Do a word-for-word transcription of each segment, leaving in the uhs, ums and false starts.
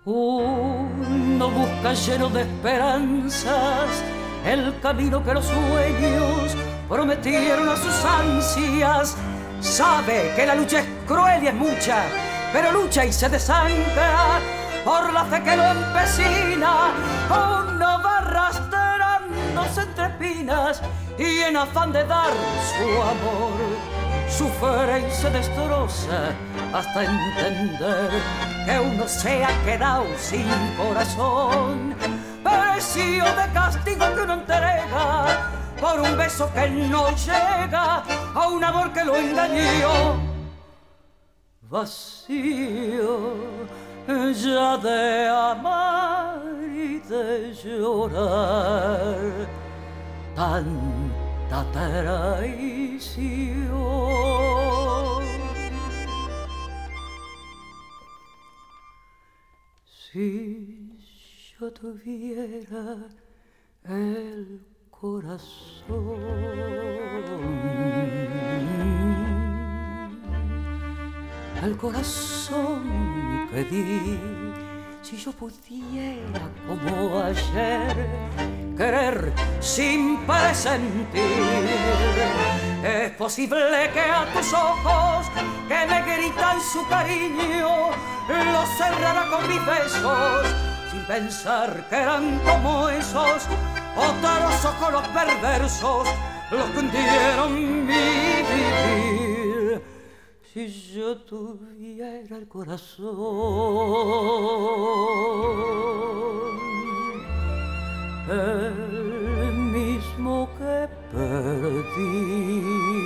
Uno busca lleno de esperanzas el camino que los sueños prometieron a sus ansias. Sabe que la lucha es cruel y es mucha, pero lucha y se desangra por la fe que lo empecina. Uno va arrastrándose entre espinas y en afán de dar su amor sufre y se destroza hasta entender que uno se ha quedado sin corazón. Precio de castigo que uno entrega por un beso que no llega a un amor que lo engañó. Vacío ya de amar y de llorar, tanta traición. Si yo tuviera el corazón, el corazón que di, si yo pudiera como ayer querer sin presentir, es posible que a tus ojos que me gritan su cariño los cerrara con mis besos sin pensar que eran como esos otros ojos los perversos los que hundieron mi vivir. Si yo tuviera el corazón, el mismo que perdí,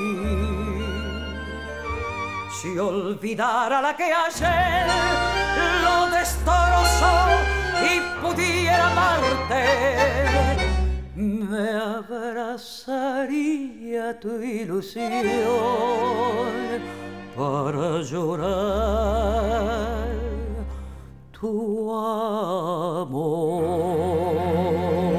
si olvidara la que ayer lo destrozó y pudiera amarte, me abrazaría tu ilusión para llorar tu amor.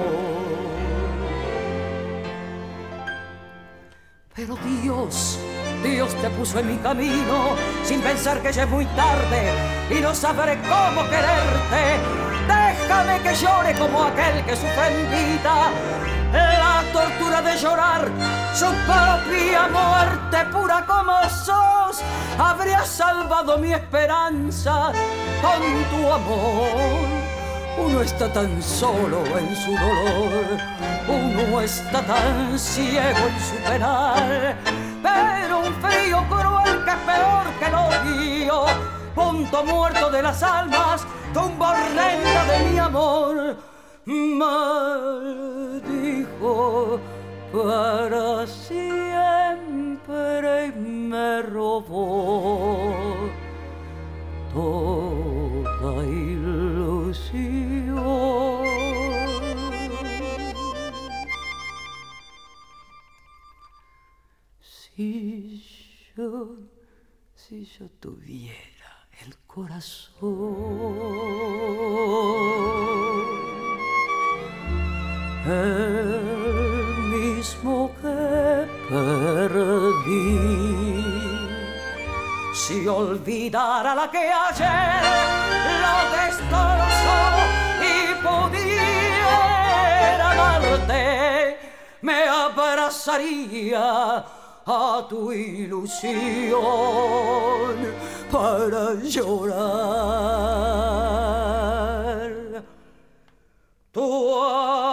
Pero Dios, Dios te puso en mi camino sin pensar que ya es muy tarde y no sabré cómo quererte. Déjame que llore como aquel que sufre en vida la tortura de llorar su propia muerte pura como sos. Habría salvado mi esperanza con tu amor. Uno está tan solo en su dolor, uno está tan ciego en su penal, pero un frío cruel que es peor que el odio, punto muerto de las almas, tumba horrenda de mi amor, maldijo para siempre y me robó toda ilusión. Si yo, si yo tuviera el corazón, el mismo que perdí, si olvidara la que ayer lo destrozó y pudiera amarte, me abrazaría a tu ilusión para llorar tu